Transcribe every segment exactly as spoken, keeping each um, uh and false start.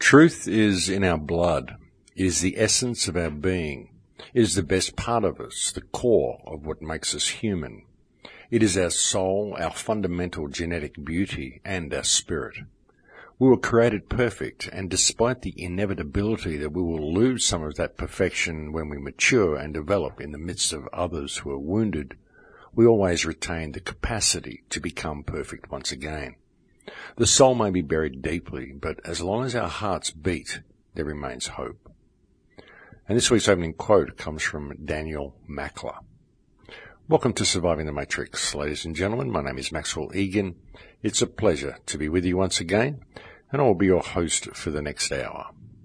Truth is in our blood. It is the essence of our being. It is the best part of us, the core of what makes us human. It is our soul, our fundamental genetic beauty, and our spirit. We were created perfect, and despite the inevitability that we will lose some of that perfection when we mature and develop in the midst of others who are wounded, we always retain the capacity to become perfect once again. The soul may be buried deeply, but as long as our hearts beat, there remains hope. And this week's opening quote comes from Daniel Mackler. Welcome to Surviving the Matrix, ladies and gentlemen. My name is Maxwell Egan. It's a pleasure to be with you once again, and I will be your host for the next hour.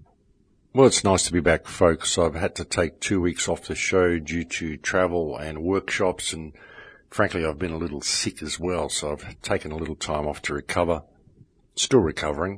Well, it's nice to be back, folks. I've had to take two weeks off the show due to travel and workshops, and frankly, I've been a little sick as well, so I've taken a little time off to recover. Still recovering.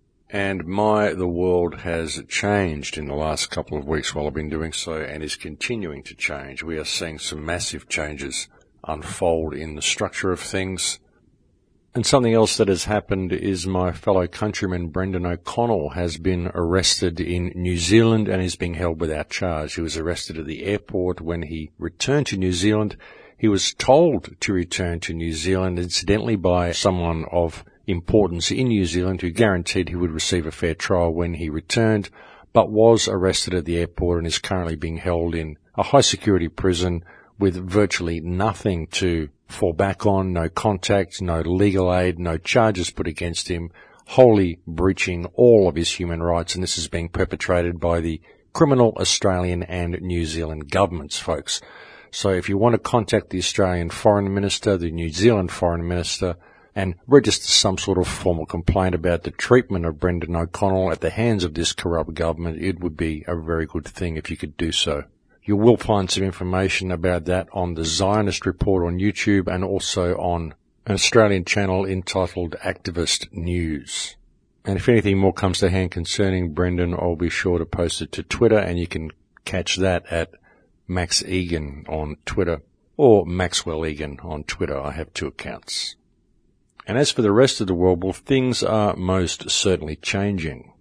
And my, the world has changed in the last couple of weeks while I've been doing so, and is continuing to change. We are seeing some massive changes unfold in the structure of things. And something else that has happened is my fellow countryman Brendan O'Connell has been arrested in New Zealand and is being held without charge. He was arrested at the airport when he returned to New Zealand. He was told to return to New Zealand, incidentally, by someone of importance in New Zealand who guaranteed he would receive a fair trial when he returned, but was arrested at the airport and is currently being held in a high-security prison with virtually nothing to fall back on, no contact, no legal aid, no charges put against him, wholly breaching all of his human rights, and this is being perpetrated by the criminal Australian and New Zealand governments, folks. So if you want to contact the Australian Foreign Minister, the New Zealand Foreign Minister, and register some sort of formal complaint about the treatment of Brendan O'Connell at the hands of this corrupt government, it would be a very good thing if you could do so. You will find some information about that on the Zionist Report on YouTube and also on an Australian channel entitled Activist News. And if anything more comes to hand concerning Brendan, I'll be sure to post it to Twitter, and you can catch that at Max Egan on Twitter or Maxwell Egan on Twitter. I have two accounts. And as for the rest of the world, well, things are most certainly changing.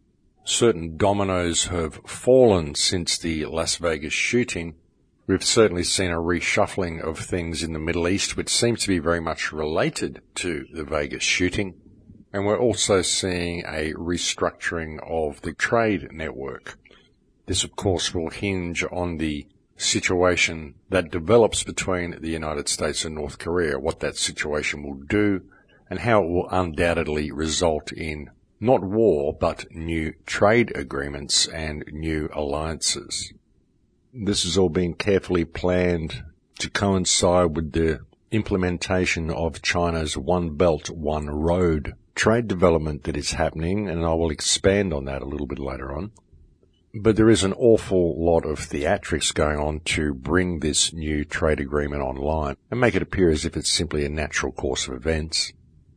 Certain dominoes have fallen since the Las Vegas shooting. We've certainly seen a reshuffling of things in the Middle East, which seems to be very much related to the Vegas shooting. And we're also seeing a restructuring of the trade network. This, of course, will hinge on the situation that develops between the United States and North Korea, what that situation will do, and how it will undoubtedly result in not war, but new trade agreements and new alliances. This is all being carefully planned to coincide with the implementation of China's One Belt, One Road trade development that is happening, and I will expand on that a little bit later on. But there is an awful lot of theatrics going on to bring this new trade agreement online and make it appear as if it's simply a natural course of events.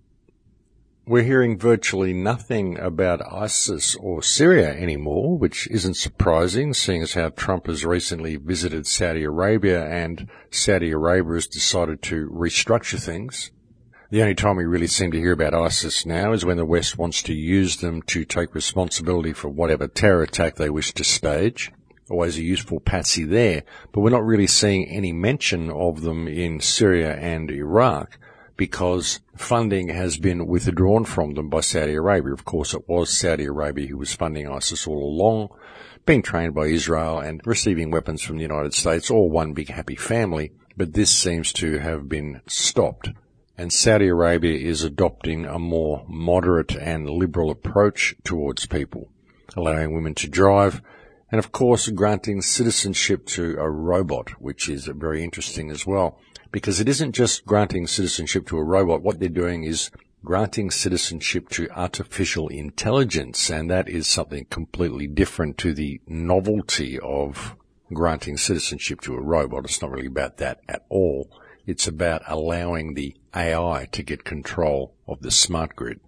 We're hearing virtually nothing about ISIS or Syria anymore, which isn't surprising, seeing as how Trump has recently visited Saudi Arabia and Saudi Arabia has decided to restructure things. The only time we really seem to hear about ISIS now is when the West wants to use them to take responsibility for whatever terror attack they wish to stage. Always a useful patsy there, but we're not really seeing any mention of them in Syria and Iraq, because funding has been withdrawn from them by Saudi Arabia. Of course, it was Saudi Arabia who was funding ISIS all along, being trained by Israel and receiving weapons from the United States, all one big happy family, but this seems to have been stopped. And Saudi Arabia is adopting a more moderate and liberal approach towards people, allowing women to drive, and of course granting citizenship to a robot, which is very interesting as well. Because it isn't just granting citizenship to a robot. What they're doing is granting citizenship to artificial intelligence, and that is something completely different to the novelty of granting citizenship to a robot. It's not really about that at all. It's about allowing the A I to get control of the smart grid.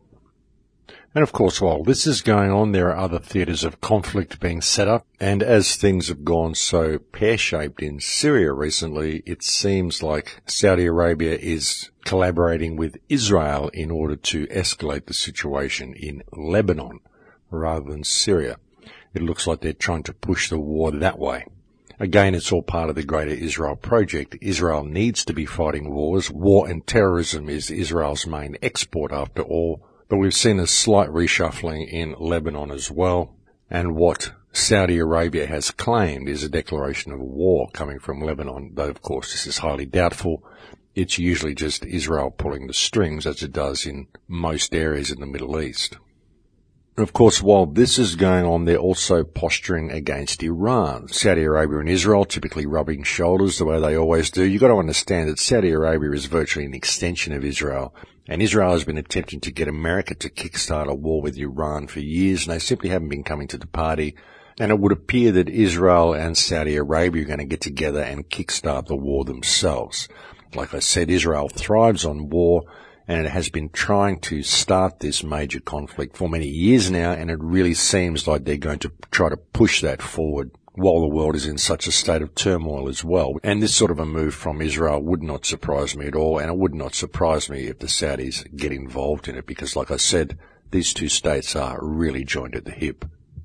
And of course, while this is going on, there are other theatres of conflict being set up. And as things have gone so pear-shaped in Syria recently, it seems like Saudi Arabia is collaborating with Israel in order to escalate the situation in Lebanon. rather than Syria. It looks like they're trying to push the war that way. Again, it's all part of the greater Israel project. Israel needs to be fighting wars. War and terrorism is Israel's main export after all. But we've seen a slight reshuffling in Lebanon as well. And what Saudi Arabia has claimed is a declaration of war coming from Lebanon, though of course this is highly doubtful. It's usually just Israel pulling the strings, as it does in most areas in the Middle East. Of course, while this is going on, they're also posturing against Iran. Saudi Arabia and Israel typically rubbing shoulders the way they always do. You've got to understand that Saudi Arabia is virtually an extension of Israel, and Israel has been attempting to get America to kickstart a war with Iran for years, and they simply haven't been coming to the party. And it would appear that Israel and Saudi Arabia are going to get together and kickstart the war themselves. Like I said, Israel thrives on war, and it has been trying to start this major conflict for many years now, and it really seems like they're going to try to push that forward while the world is in such a state of turmoil as well. And this sort of a move from Israel would not surprise me at all, and it would not surprise me if the Saudis get involved in it, because like I said, these two states are really joined at the hip.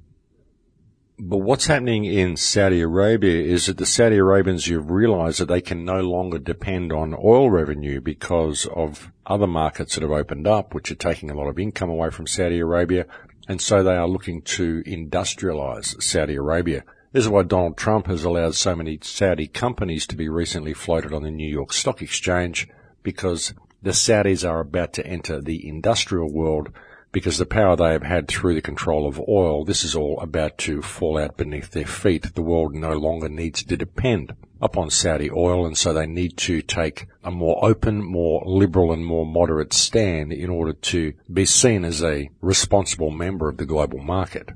But what's happening in Saudi Arabia is that the Saudi Arabians have realized that they can no longer depend on oil revenue because of other markets that have opened up, which are taking a lot of income away from Saudi Arabia, and so they are looking to industrialize Saudi Arabia. This is why Donald Trump has allowed so many Saudi companies to be recently floated on the New York Stock Exchange, because the Saudis are about to enter the industrial world. Because the power they have had through the control of oil, this is all about to fall out beneath their feet. The world no longer needs to depend upon Saudi oil, and so they need to take a more open, more liberal and more moderate stand in order to be seen as a responsible member of the global market.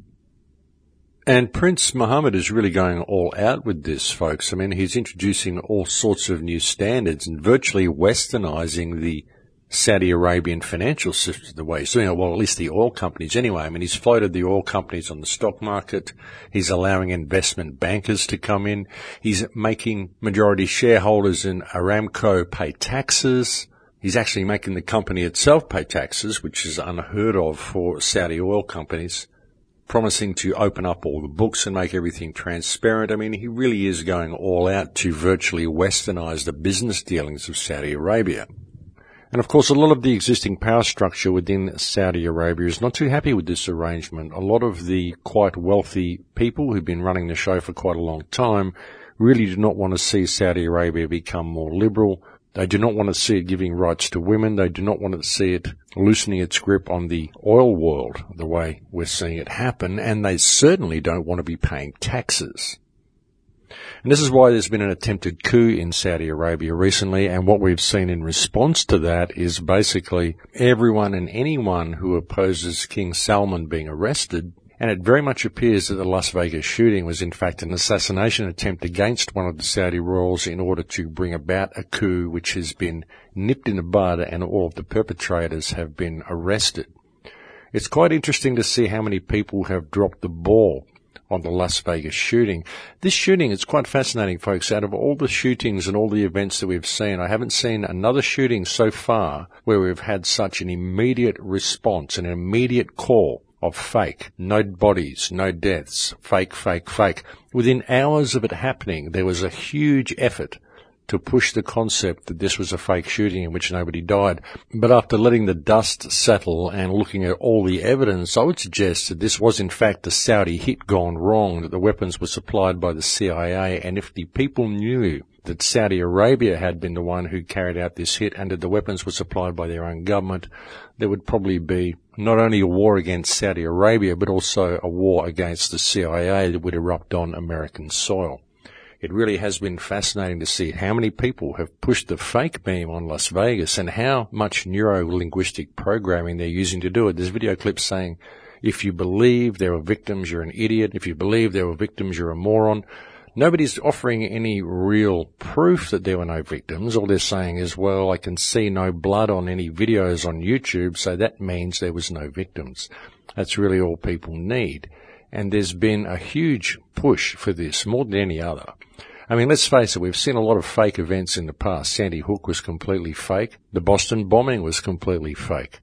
And Prince Mohammed is really going all out with this, folks. I mean, he's introducing all sorts of new standards and virtually westernizing the Saudi Arabian financial system the way he's doing it. Well, at least the oil companies anyway. I mean, he's floated the oil companies on the stock market. He's allowing investment bankers to come in. He's making majority shareholders in Aramco pay taxes. He's actually making the company itself pay taxes, which is unheard of for Saudi oil companies, promising to open up all the books and make everything transparent. I mean, he really is going all out to virtually westernize the business dealings of Saudi Arabia. And of course, a lot of the existing power structure within Saudi Arabia is not too happy with this arrangement. A lot of the quite wealthy people who've been running the show for quite a long time really do not want to see Saudi Arabia become more liberal. They do not want to see it giving rights to women. They do not want to see it loosening its grip on the oil world the way we're seeing it happen. And they certainly don't want to be paying taxes. And this is why there's been an attempted coup in Saudi Arabia recently, and what we've seen in response to that is basically everyone and anyone who opposes King Salman being arrested, and it very much appears that the Las Vegas shooting was in fact an assassination attempt against one of the Saudi royals in order to bring about a coup which has been nipped in the bud, and all of the perpetrators have been arrested. It's quite interesting to see how many people have dropped the ball on the Las Vegas shooting. This shooting is quite fascinating, folks. Out of all the shootings and all the events that we've seen, I haven't seen another shooting so far where we've had such an immediate response, an immediate call of fake, no bodies, no deaths, fake, fake, fake. Within hours of it happening, there was a huge effort to push the concept that this was a fake shooting in which nobody died. But after letting the dust settle and looking at all the evidence, I would suggest that this was in fact a Saudi hit gone wrong, that the weapons were supplied by the C I A, and if the people knew that Saudi Arabia had been the one who carried out this hit and that the weapons were supplied by their own government, there would probably be not only a war against Saudi Arabia, but also a war against the C I A that would erupt on American soil. It really has been fascinating to see how many people have pushed the fake beam on Las Vegas and how much neuro-linguistic programming they're using to do it. There's video clips saying, if you believe there were victims, you're an idiot. If you believe there were victims, you're a moron. Nobody's offering any real proof that there were no victims. All they're saying is, well, I can see no blood on any videos on YouTube, so that means there was no victims. That's really all people need. And there's been a huge push for this, more than any other. I mean, let's face it, we've seen a lot of fake events in the past. Sandy Hook was completely fake. The Boston bombing was completely fake.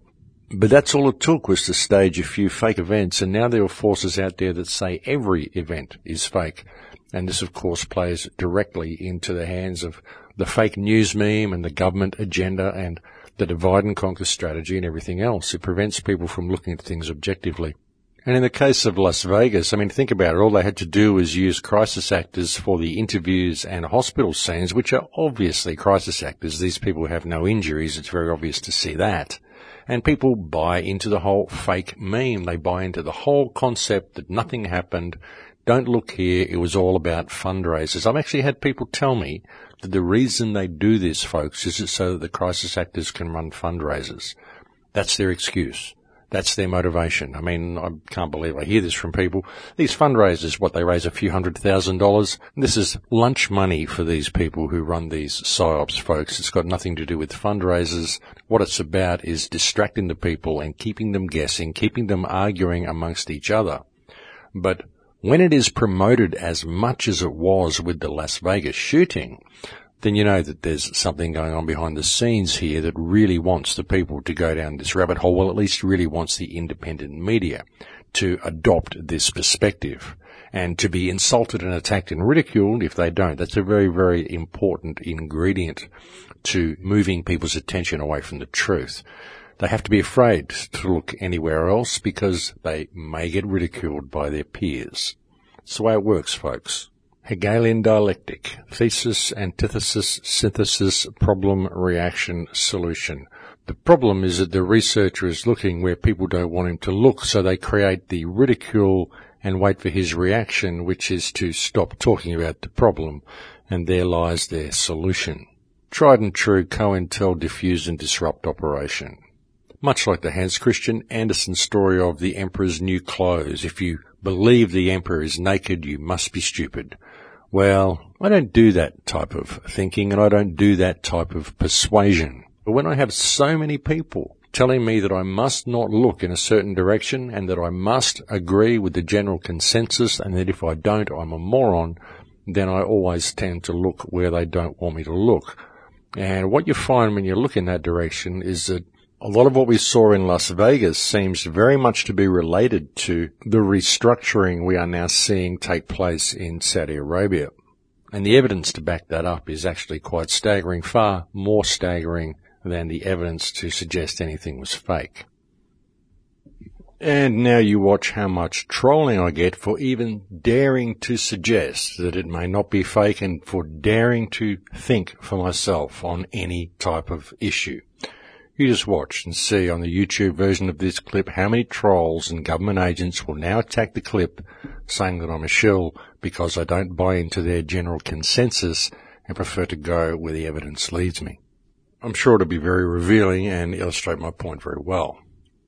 But that's all it took, was to stage a few fake events, and now there are forces out there that say every event is fake. And this, of course, plays directly into the hands of the fake news meme and the government agenda and the divide and conquer strategy and everything else. It prevents people from looking at things objectively. And in the case of Las Vegas, I mean, think about it. All they had to do was use crisis actors for the interviews and hospital scenes, which are obviously crisis actors. These people have no injuries. It's very obvious to see that. And people buy into the whole fake meme. They buy into the whole concept that nothing happened. Don't look here. It was all about fundraisers. I've actually had people tell me that the reason they do this, folks, is so that the crisis actors can run fundraisers. That's their excuse. That's their motivation. I mean, I can't believe I hear this from people. These fundraisers, what, they raise a few hundred thousand dollars. This is lunch money for these people who run these psyops, folks. It's got nothing to do with fundraisers. What it's about is distracting the people and keeping them guessing, keeping them arguing amongst each other. But when it is promoted as much as it was with the Las Vegas shooting, then you know that there's something going on behind the scenes here that really wants the people to go down this rabbit hole, well, at least really wants the independent media to adopt this perspective and to be insulted and attacked and ridiculed if they don't. That's a very, very important ingredient to moving people's attention away from the truth. They have to be afraid to look anywhere else because they may get ridiculed by their peers. It's the way it works, folks. Hegelian dialectic, thesis, antithesis, synthesis, problem, reaction, solution. The problem is that the researcher is looking where people don't want him to look, so they create the ridicule and wait for his reaction, which is to stop talking about the problem, and there lies their solution. Tried and true COINTEL diffuse and disrupt operation. Much like the Hans Christian Andersen story of the emperor's new clothes. If you believe the emperor is naked, you must be stupid. Well, I don't do that type of thinking, and I don't do that type of persuasion. But when I have so many people telling me that I must not look in a certain direction and that I must agree with the general consensus and that if I don't, I'm a moron, then I always tend to look where they don't want me to look. And what you find when you look in that direction is that a lot of what we saw in Las Vegas seems very much to be related to the restructuring we are now seeing take place in Saudi Arabia. And the evidence to back that up is actually quite staggering, far more staggering than the evidence to suggest anything was fake. And now you watch how much trolling I get for even daring to suggest that it may not be fake and for daring to think for myself on any type of issue. You just watch and see on the YouTube version of this clip how many trolls and government agents will now attack the clip saying that I'm a shill because I don't buy into their general consensus and prefer to go where the evidence leads me. I'm sure it'll be very revealing and illustrate my point very well.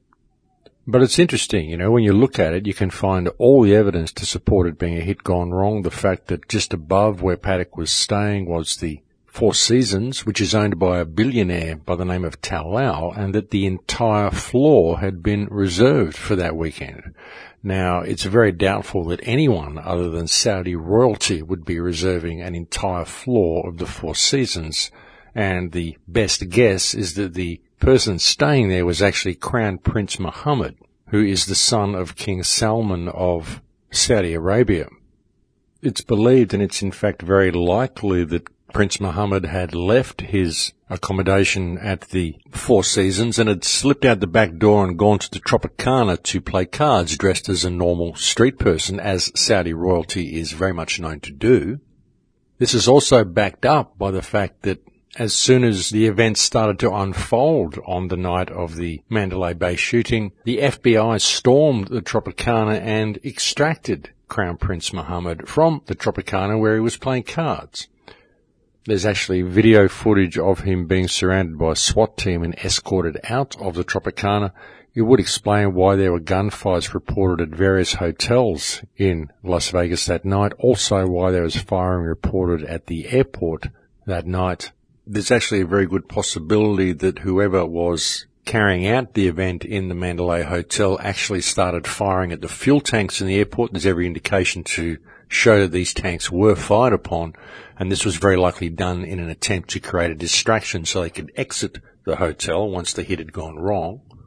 But it's interesting, you know, when you look at it, you can find all the evidence to support it being a hit gone wrong. The fact that just above where Paddock was staying was the Four Seasons, which is owned by a billionaire by the name of Tal Lau, and that the entire floor had been reserved for that weekend. Now, it's very doubtful that anyone other than Saudi royalty would be reserving an entire floor of the Four Seasons, and the best guess is that the person staying there was actually Crown Prince Mohammed, who is the son of King Salman of Saudi Arabia. It's believed, and it's in fact very likely, that Prince Mohammed had left his accommodation at the Four Seasons and had slipped out the back door and gone to the Tropicana to play cards dressed as a normal street person, as Saudi royalty is very much known to do. This is also backed up by the fact that as soon as the events started to unfold on the night of the Mandalay Bay shooting, the F B I stormed the Tropicana and extracted Crown Prince Mohammed from the Tropicana where he was playing cards. There's actually video footage of him being surrounded by a SWAT team and escorted out of the Tropicana. It would explain why there were gunfires reported at various hotels in Las Vegas that night, also why there was firing reported at the airport that night. There's actually a very good possibility that whoever was carrying out the event in the Mandalay Hotel actually started firing at the fuel tanks in the airport. There's every indication to show that these tanks were fired upon, and this was very likely done in an attempt to create a distraction so they could exit the hotel once the hit had gone wrong.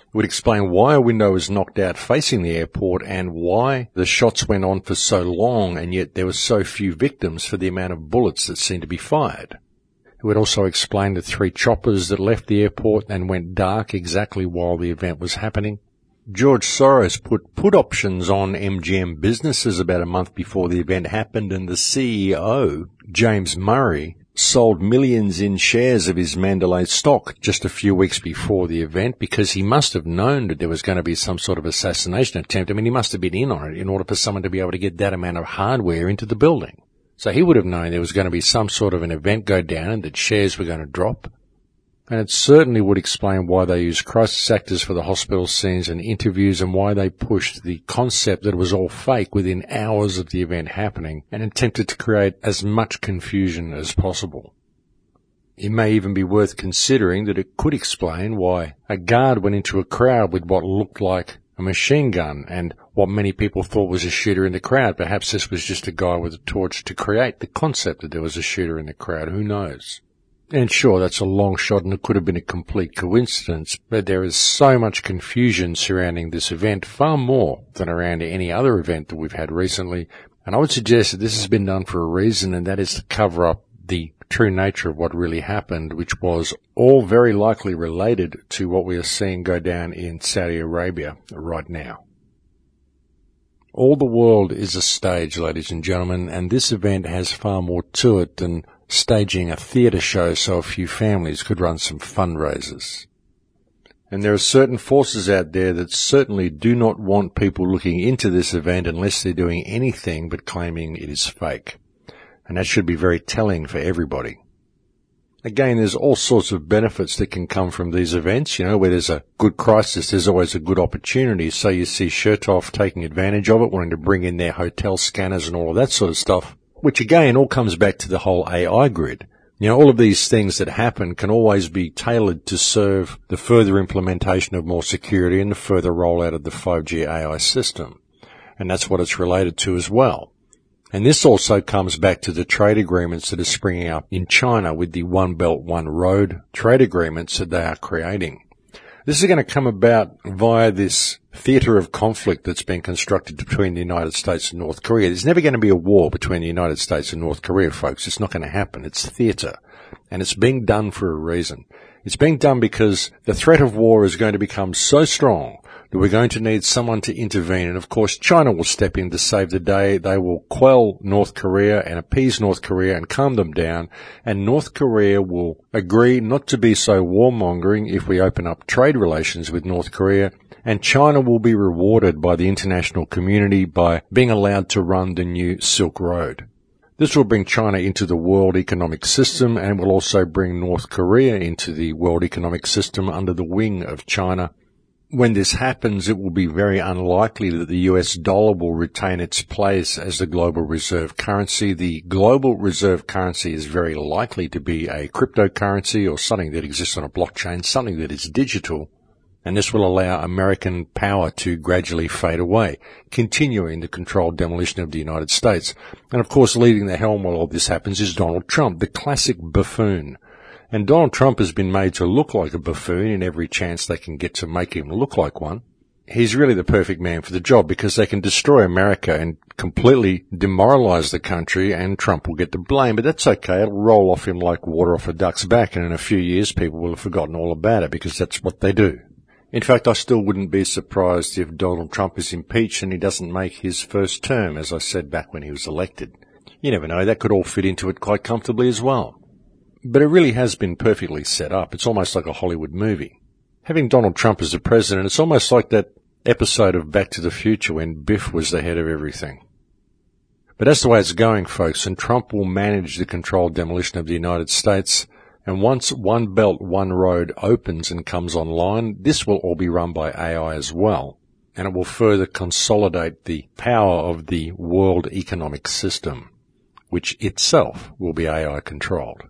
It would explain why a window was knocked out facing the airport and why the shots went on for so long and yet there were so few victims for the amount of bullets that seemed to be fired. It would also explain the three choppers that left the airport and went dark exactly while the event was happening. George Soros put put options on M G M businesses about a month before the event happened, and the C E O, James Murray, sold millions in shares of his Mandalay stock just a few weeks before the event because he must have known that there was going to be some sort of assassination attempt. I mean, he must have been in on it in order for someone to be able to get that amount of hardware into the building. So he would have known there was going to be some sort of an event go down and that shares were going to drop. And it certainly would explain why they used crisis actors for the hospital scenes and interviews and why they pushed the concept that it was all fake within hours of the event happening and attempted to create as much confusion as possible. It may even be worth considering that it could explain why a guard went into a crowd with what looked like a machine gun and what many people thought was a shooter in the crowd. Perhaps this was just a guy with a torch to create the concept that there was a shooter in the crowd. Who knows? And sure, that's a long shot and it could have been a complete coincidence, but there is so much confusion surrounding this event, far more than around any other event that we've had recently. And I would suggest that this has been done for a reason, and that is to cover up the true nature of what really happened, which was all very likely related to what we are seeing go down in Saudi Arabia right now. All the world is a stage, ladies and gentlemen, and this event has far more to it than staging a theatre show so a few families could run some fundraisers. And there are certain forces out there that certainly do not want people looking into this event unless they're doing anything but claiming it is fake. And that should be very telling for everybody. Again, there's all sorts of benefits that can come from these events. You know, where there's a good crisis, there's always a good opportunity. So you see Chertoff taking advantage of it, wanting to bring in their hotel scanners and all of that sort of stuff, which again all comes back to the whole A I grid. You know, all of these things that happen can always be tailored to serve the further implementation of more security and the further rollout of the five G A I system. And that's what it's related to as well. And this also comes back to the trade agreements that are springing up in China with the One Belt, One Road trade agreements that they are creating. This is going to come about via this theatre of conflict that's been constructed between the United States and North Korea. There's never going to be a war between the United States and North Korea, folks. It's not going to happen. It's theatre. And it's being done for a reason. It's being done because the threat of war is going to become so strong that we're going to need someone to intervene. And of course, China will step in to save the day. They will quell North Korea and appease North Korea and calm them down. And North Korea will agree not to be so warmongering if we open up trade relations with North Korea. And China will be rewarded by the international community by being allowed to run the new Silk Road. This will bring China into the world economic system and will also bring North Korea into the world economic system under the wing of China. When this happens, it will be very unlikely that the U S dollar will retain its place as the global reserve currency. The global reserve currency is very likely to be a cryptocurrency or something that exists on a blockchain, something that is digital. And this will allow American power to gradually fade away, continuing the controlled demolition of the United States. And of course, leading the helm while all this happens is Donald Trump, the classic buffoon. And Donald Trump has been made to look like a buffoon in every chance they can get to make him look like one. He's really the perfect man for the job because they can destroy America and completely demoralize the country and Trump will get the blame. But that's okay. It'll roll off him like water off a duck's back, and in a few years people will have forgotten all about it because that's what they do. In fact, I still wouldn't be surprised if Donald Trump is impeached and he doesn't make his first term, as I said back when he was elected. You never know. That could all fit into it quite comfortably as well. But it really has been perfectly set up. It's almost like a Hollywood movie. Having Donald Trump as the president, it's almost like that episode of Back to the Future when Biff was the head of everything. But that's the way it's going, folks, and Trump will manage the controlled demolition of the United States. And once One Belt, One Road opens and comes online, this will all be run by A I as well. And it will further consolidate the power of the world economic system, which itself will be A I controlled.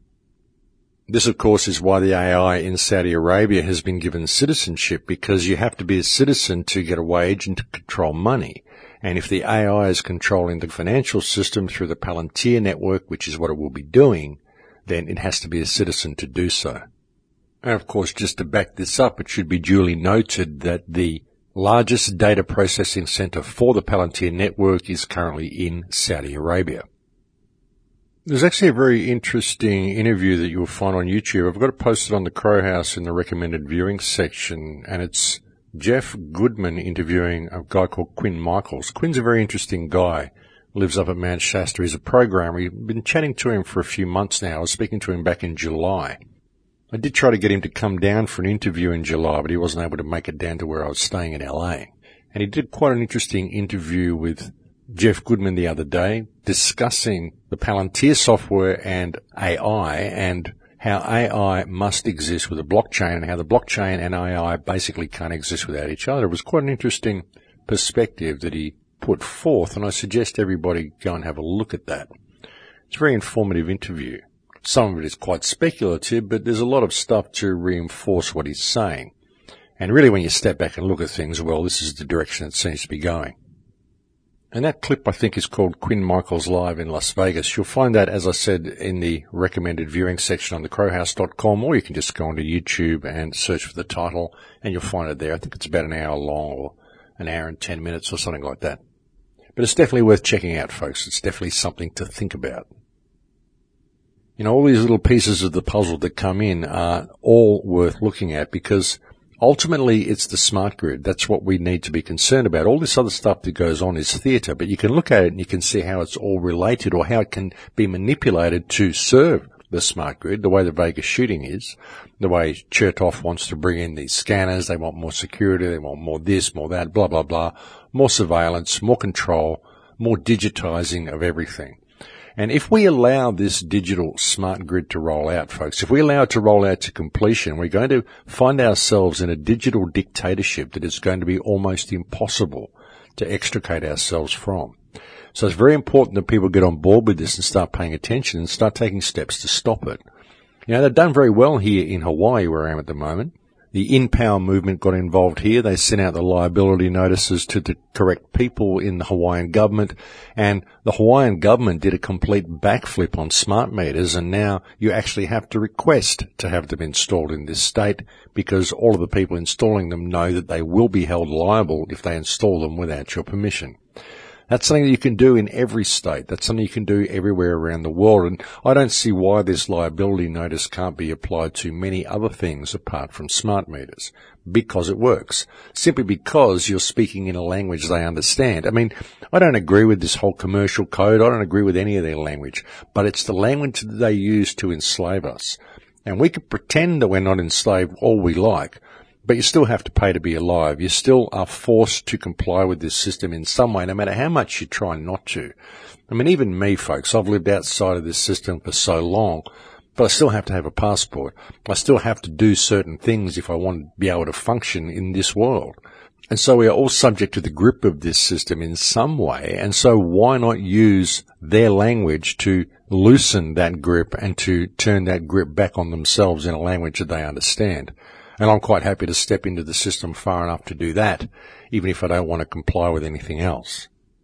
This, of course, is why the A I in Saudi Arabia has been given citizenship, because you have to be a citizen to get a wage and to control money. And if the A I is controlling the financial system through the Palantir network, which is what it will be doing, then it has to be a citizen to do so. And of course, just to back this up, it should be duly noted that the largest data processing center for the Palantir network is currently in Saudi Arabia. There's actually a very interesting interview that you'll find on YouTube. I've got it posted on the Crow House in the recommended viewing section, and it's Jeff Goodman interviewing a guy called Quinn Michaels. Quinn's a very interesting guy. Lives up at Mount Shasta. He's a programmer. We've been chatting to him for a few months now. I was speaking to him back in July. I did try to get him to come down for an interview in July, but he wasn't able to make it down to where I was staying in L A. And he did quite an interesting interview with Jeff Goodman the other day, discussing the Palantir software and A I, and how A I must exist with a blockchain, and how the blockchain and A I basically can't exist without each other. It was quite an interesting perspective that he put forth, and I suggest everybody go and have a look at that. It's a very informative interview. Some of it is quite speculative, but there's a lot of stuff to reinforce what he's saying. And really, when you step back and look at things, well, this is the direction it seems to be going. And that clip, I think, is called Quinn Michaels Live in Las Vegas. You'll find that, as I said, in the recommended viewing section on the crow house dot com, or you can just go onto YouTube and search for the title, and you'll find it there. I think it's about an hour long, or an hour and ten minutes, or something like that. But it's definitely worth checking out, folks. It's definitely something to think about. You know, all these little pieces of the puzzle that come in are all worth looking at, because ultimately, it's the smart grid. That's what we need to be concerned about. All this other stuff that goes on is theatre, but you can look at it and you can see how it's all related, or how it can be manipulated to serve the smart grid, the way the Vegas shooting is, the way Chertoff wants to bring in these scanners. They want more security. They want more this, more that, blah, blah, blah, more surveillance, more control, more digitizing of everything. And if we allow this digital smart grid to roll out, folks, if we allow it to roll out to completion, we're going to find ourselves in a digital dictatorship that is going to be almost impossible to extricate ourselves from. So it's very important that people get on board with this and start paying attention and start taking steps to stop it. You know, they've done very well here in Hawaii, where I am at the moment. The In Power movement got involved here. They sent out the liability notices to the correct people in the Hawaiian government, and the Hawaiian government did a complete backflip on smart meters, and now you actually have to request to have them installed in this state, because all of the people installing them know that they will be held liable if they install them without your permission. That's something that you can do in every state. That's something you can do everywhere around the world. And I don't see why this liability notice can't be applied to many other things apart from smart meters. Because it works. Simply because you're speaking in a language they understand. I mean, I don't agree with this whole commercial code. I don't agree with any of their language. But it's the language that they use to enslave us. And we can pretend that we're not enslaved all we like. But you still have to pay to be alive. You still are forced to comply with this system in some way, no matter how much you try not to. I mean, even me, folks, I've lived outside of this system for so long, but I still have to have a passport. I still have to do certain things if I want to be able to function in this world. And so we are all subject to the grip of this system in some way. And so why not use their language to loosen that grip and to turn that grip back on themselves in a language that they understand? And I'm quite happy to step into the system far enough to do that, even if I don't want to comply with anything else.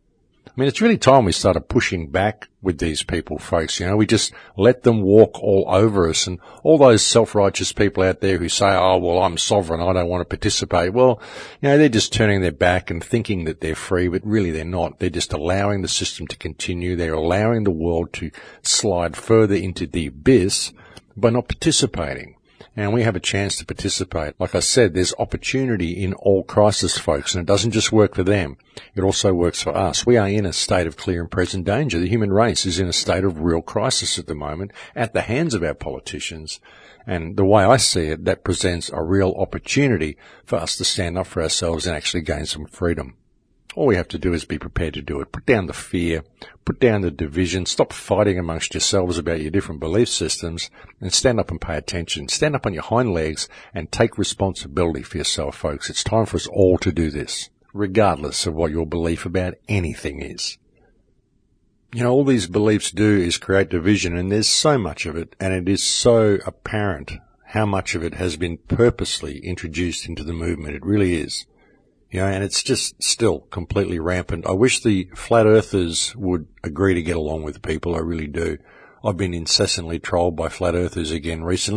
I mean, it's really time we started pushing back with these people, folks. You know, we just let them walk all over us. And all those self-righteous people out there who say, oh, well, I'm sovereign, I don't want to participate. Well, you know, they're just turning their back and thinking that they're free, but really they're not. They're just allowing the system to continue. They're allowing the world to slide further into the abyss by not participating. And we have a chance to participate. Like I said, there's opportunity in all crisis, folks, and it doesn't just work for them. It also works for us. We are in a state of clear and present danger. The human race is in a state of real crisis at the moment at the hands of our politicians. And the way I see it, that presents a real opportunity for us to stand up for ourselves and actually gain some freedom. All we have to do is be prepared to do it. Put down the fear, put down the division, stop fighting amongst yourselves about your different belief systems, and stand up and pay attention. Stand up on your hind legs and take responsibility for yourself, folks. It's time for us all to do this, regardless of what your belief about anything is. You know, all these beliefs do is create division, and there's so much of it, and it is so apparent how much of it has been purposely introduced into the movement. It really is. You know, and it's just still completely rampant. I wish the flat earthers would agree to get along with people. I really do. I've been incessantly trolled by flat earthers again recently.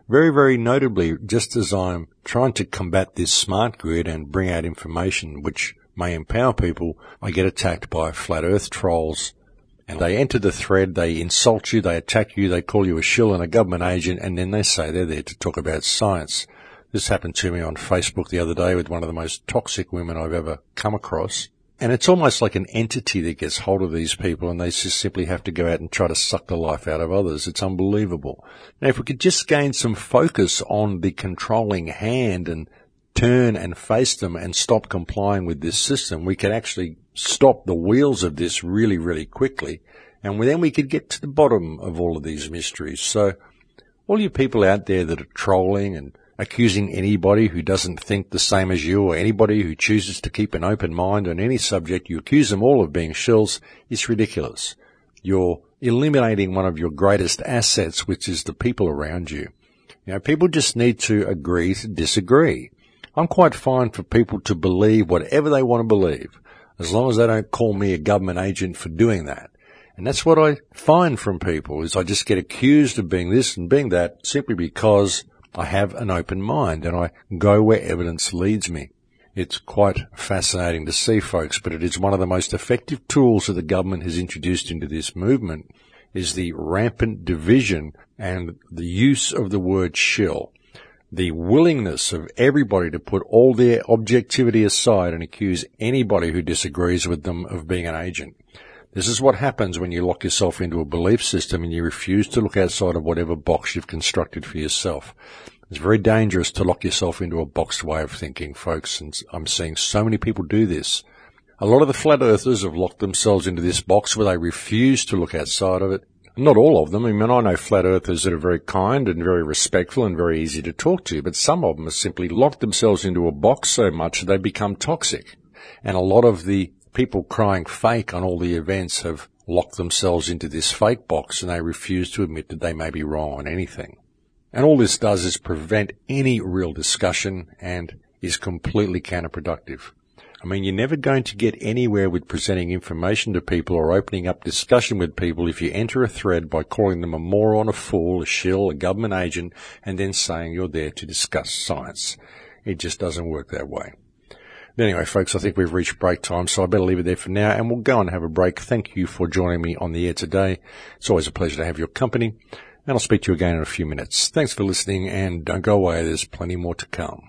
very, very notably, just as I'm trying to combat this smart grid and bring out information which may empower people, I get attacked by flat earth trolls. And they enter the thread, they insult you, they attack you, they call you a shill and a government agent, and then they say they're there to talk about science. This happened to me on Facebook the other day with one of the most toxic women I've ever come across. And it's almost like an entity that gets hold of these people, and they just simply have to go out and try to suck the life out of others. It's unbelievable. Now, if we could just gain some focus on the controlling hand and turn and face them and stop complying with this system, we could actually stop the wheels of this really, really quickly, and then we could get to the bottom of all of these mysteries. So all you people out there that are trolling and accusing anybody who doesn't think the same as you, or anybody who chooses to keep an open mind on any subject, you accuse them all of being shills, it's ridiculous. You're eliminating one of your greatest assets, which is the people around you. You know, people just need to agree to disagree. I'm quite fine for people to believe whatever they want to believe, as long as they don't call me a government agent for doing that. And that's what I find from people, is I just get accused of being this and being that simply because I have an open mind and I go where evidence leads me. It's quite fascinating to see, folks, but it is one of the most effective tools that the government has introduced into this movement, is the rampant division and the use of the word shill. The willingness of everybody to put all their objectivity aside and accuse anybody who disagrees with them of being an agent. This is what happens when you lock yourself into a belief system and you refuse to look outside of whatever box you've constructed for yourself. It's very dangerous to lock yourself into a boxed way of thinking, folks, and I'm seeing so many people do this. A lot of the flat earthers have locked themselves into this box where they refuse to look outside of it. Not all of them. I mean, I know flat earthers that are very kind and very respectful and very easy to talk to, but some of them have simply locked themselves into a box so much that they become toxic. And a lot of the people crying fake on all the events have locked themselves into this fake box, and they refuse to admit that they may be wrong on anything. And all this does is prevent any real discussion and is completely counterproductive. I mean, you're never going to get anywhere with presenting information to people or opening up discussion with people if you enter a thread by calling them a moron, a fool, a shill, a government agent, and then saying you're there to discuss science. It just doesn't work that way. But anyway, folks, I think we've reached break time, so I better leave it there for now, and we'll go and have a break. Thank you for joining me on the air today. It's always a pleasure to have your company, and I'll speak to you again in a few minutes. Thanks for listening, and don't go away. There's plenty more to come.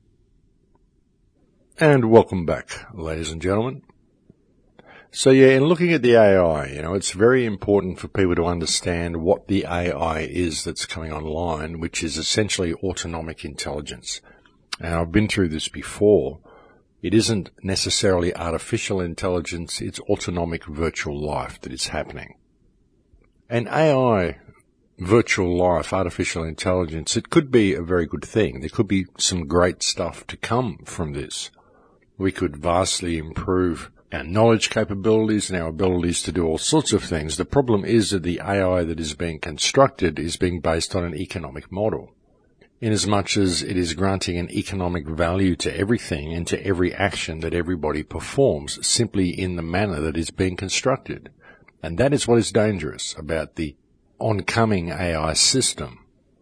And welcome back, ladies and gentlemen. So yeah, in looking at the A I, you know, it's very important for people to understand what the A I is that's coming online, which is essentially autonomic intelligence. And I've been through this before. It isn't necessarily artificial intelligence, it's autonomic virtual life that is happening. And A I, virtual life, artificial intelligence, it could be a very good thing. There could be some great stuff to come from this. We could vastly improve our knowledge capabilities and our abilities to do all sorts of things. The problem is that the A I that is being constructed is being based on an economic model, inasmuch as it is granting an economic value to everything and to every action that everybody performs simply in the manner that is being constructed. And that is what is dangerous about the oncoming A I system.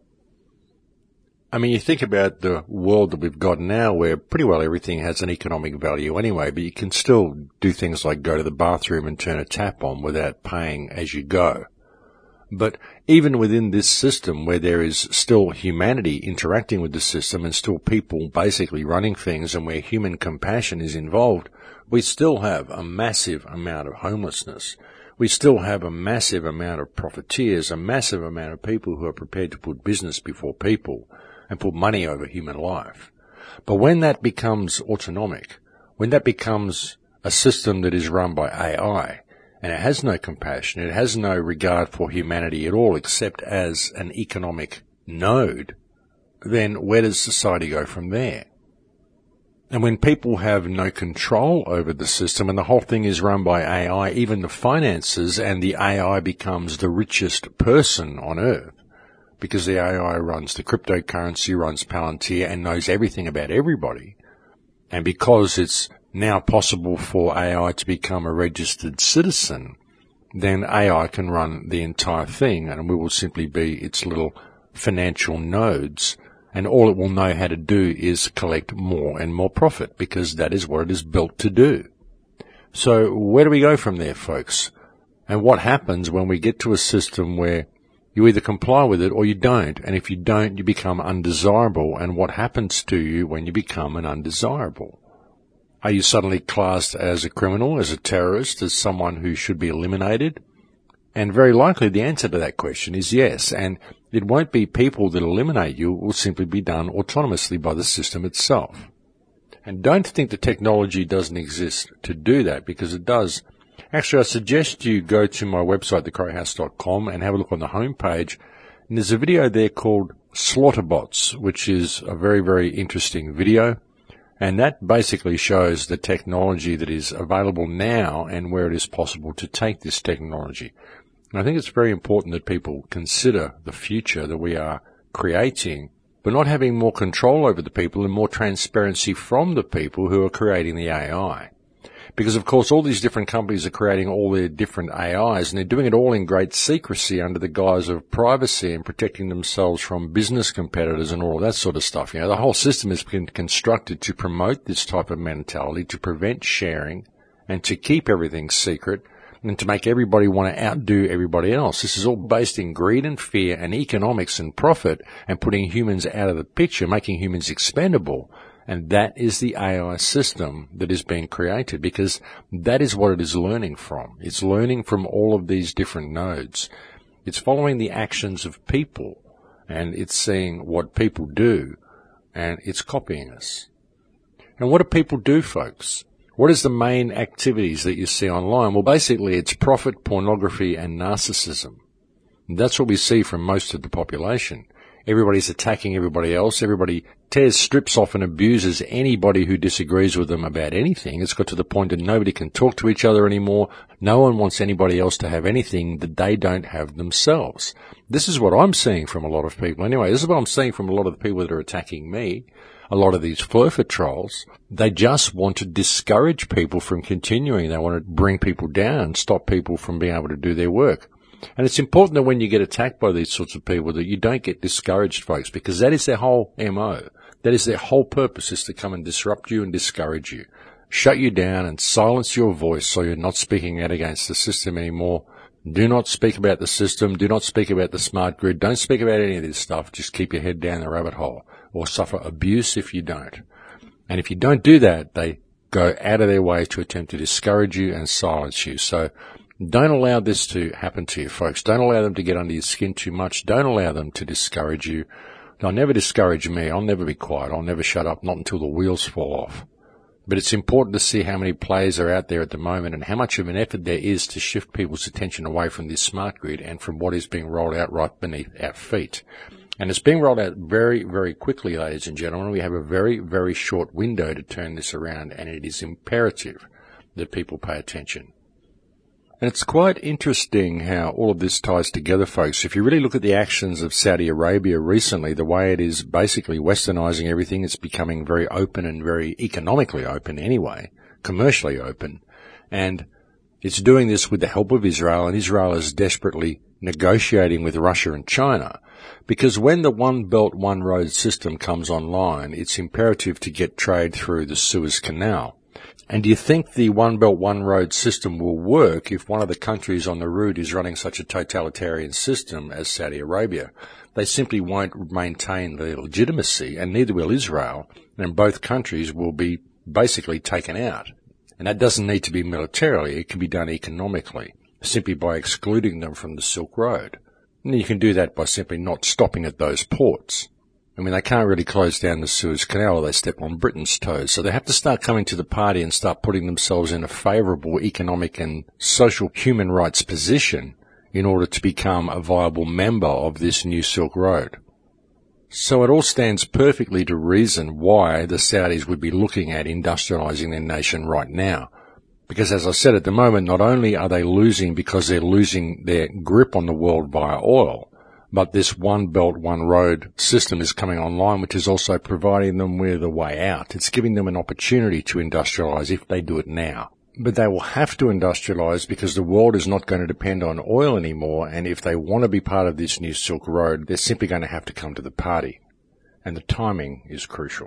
I mean, you think about the world that we've got now where pretty well everything has an economic value anyway, but you can still do things like go to the bathroom and turn a tap on without paying as you go. But even within this system where there is still humanity interacting with the system and still people basically running things and where human compassion is involved, we still have a massive amount of homelessness. We still have a massive amount of profiteers, a massive amount of people who are prepared to put business before people and put money over human life. But when that becomes autonomic, when that becomes a system that is run by A I, and it has no compassion, it has no regard for humanity at all except as an economic node, then where does society go from there? And when people have no control over the system and the whole thing is run by A I, even the finances, and the A I becomes the richest person on earth, because the A I runs the cryptocurrency, runs Palantir, and knows everything about everybody. And because it's now possible for A I to become a registered citizen, then A I can run the entire thing, and we will simply be its little financial nodes, and all it will know how to do is collect more and more profit, because that is what it is built to do. So where do we go from there, folks? And what happens when we get to a system where you either comply with it or you don't, and if you don't, you become undesirable, and what happens to you when you become an undesirable? Are you suddenly classed as a criminal, as a terrorist, as someone who should be eliminated? And very likely the answer to that question is yes, and it won't be people that eliminate you. It will simply be done autonomously by the system itself. And don't think the technology doesn't exist to do that, because it does. Actually, I suggest you go to my website, the crow house dot com, and have a look on the homepage. And there's a video there called Slaughterbots, which is a very, very interesting video. And that basically shows the technology that is available now and where it is possible to take this technology. And I think it's very important that people consider the future that we are creating, but not having more control over the people and more transparency from the people who are creating the A I. Because, of course, all these different companies are creating all their different A Is, and they're doing it all in great secrecy under the guise of privacy and protecting themselves from business competitors and all of that sort of stuff. You know, the whole system has been constructed to promote this type of mentality, to prevent sharing, and to keep everything secret, and to make everybody want to outdo everybody else. This is all based in greed and fear and economics and profit, and putting humans out of the picture, making humans expendable. And that is the A I system that is being created, because that is what it is learning from. It's learning from all of these different nodes. It's following the actions of people, and it's seeing what people do, and it's copying us. And what do people do, folks? What is the main activities that you see online? Well, basically, it's profit, pornography, and narcissism. And that's what we see from most of the population. Everybody's attacking everybody else. Everybody tears strips off and abuses anybody who disagrees with them about anything. It's got to the point that nobody can talk to each other anymore. No one wants anybody else to have anything that they don't have themselves. This is what I'm seeing from a lot of people. Anyway, this is what I'm seeing from a lot of the people that are attacking me. A lot of these flurfer trolls, they just want to discourage people from continuing. They want to bring people down, stop people from being able to do their work. And it's important that when you get attacked by these sorts of people that you don't get discouraged, folks, because that is their whole M O. That is their whole purpose, is to come and disrupt you and discourage you, shut you down and silence your voice so you're not speaking out against the system anymore. Do not speak about the system. Do not speak about the smart grid. Don't speak about any of this stuff. Just keep your head down the rabbit hole, or suffer abuse if you don't. And if you don't do that, they go out of their way to attempt to discourage you and silence you. So don't allow this to happen to you, folks. Don't allow them to get under your skin too much. Don't allow them to discourage you. They'll never discourage me. I'll never be quiet. I'll never shut up, not until the wheels fall off. But it's important to see how many players are out there at the moment and how much of an effort there is to shift people's attention away from this smart grid and from what is being rolled out right beneath our feet. And it's being rolled out very, very quickly, ladies and gentlemen. We have a very, very short window to turn this around, and it is imperative that people pay attention. And it's quite interesting how all of this ties together, folks. If you really look at the actions of Saudi Arabia recently, the way it is basically westernizing everything, it's becoming very open and very economically open anyway, commercially open. And it's doing this with the help of Israel, and Israel is desperately negotiating with Russia and China. Because when the One Belt, One Road system comes online, it's imperative to get trade through the Suez Canal. And do you think the One Belt, One Road system will work if one of the countries on the route is running such a totalitarian system as Saudi Arabia? They simply won't maintain their legitimacy, and neither will Israel, and both countries will be basically taken out. And that doesn't need to be militarily. It can be done economically, simply by excluding them from the Silk Road. And you can do that by simply not stopping at those ports. I mean, they can't really close down the Suez Canal or they step on Britain's toes. So they have to start coming to the party and start putting themselves in a favourable economic and social human rights position in order to become a viable member of this new Silk Road. So it all stands perfectly to reason why the Saudis would be looking at industrialising their nation right now. Because as I said, at the moment, not only are they losing because they're losing their grip on the world via oil, but this One Belt, One Road system is coming online, which is also providing them with a way out. It's giving them an opportunity to industrialise if they do it now. But they will have to industrialize because the world is not going to depend on oil anymore, and if they want to be part of this new Silk Road, they're simply going to have to come to the party. And the timing is crucial.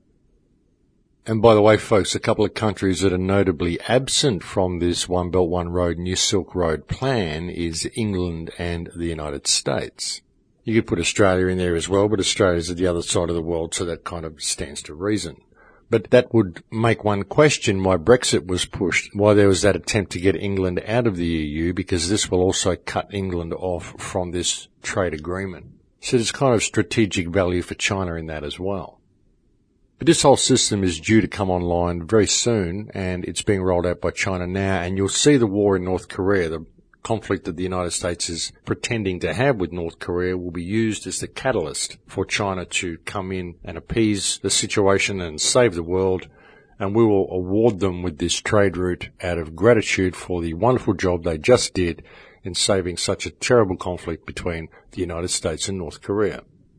And by the way, folks, a couple of countries that are notably absent from this One Belt, One Road, New Silk Road plan is England and the United States. You could put Australia in there as well, but Australia's at the other side of the world, so that kind of stands to reason. But that would make one question why Brexit was pushed, why there was that attempt to get England out of the E U, because this will also cut England off from this trade agreement. So there's kind of strategic value for China in that as well. But this whole system is due to come online very soon, and it's being rolled out by China now, and you'll see the war in North Korea, the conflict that the United States is pretending to have with North Korea, will be used as the catalyst for China to come in and appease the situation and save the world, and we will award them with this trade route out of gratitude for the wonderful job they just did in saving such a terrible conflict between the United States and North Korea.